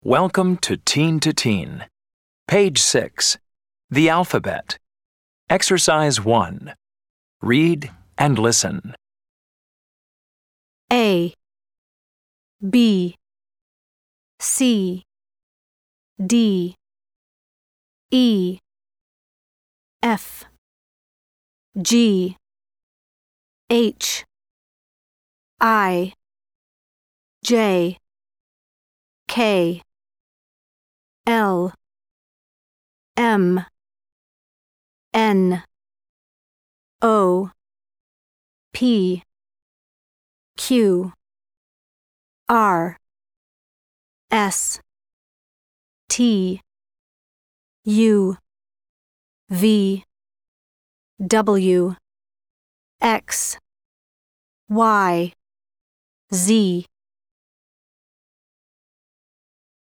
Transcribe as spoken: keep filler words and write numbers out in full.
Welcome to Teen to Teen. Page six. The Alphabet. Exercise one. Read and listen. A B C D E F G H I J K L M N O P Q R S T U V W X Y Z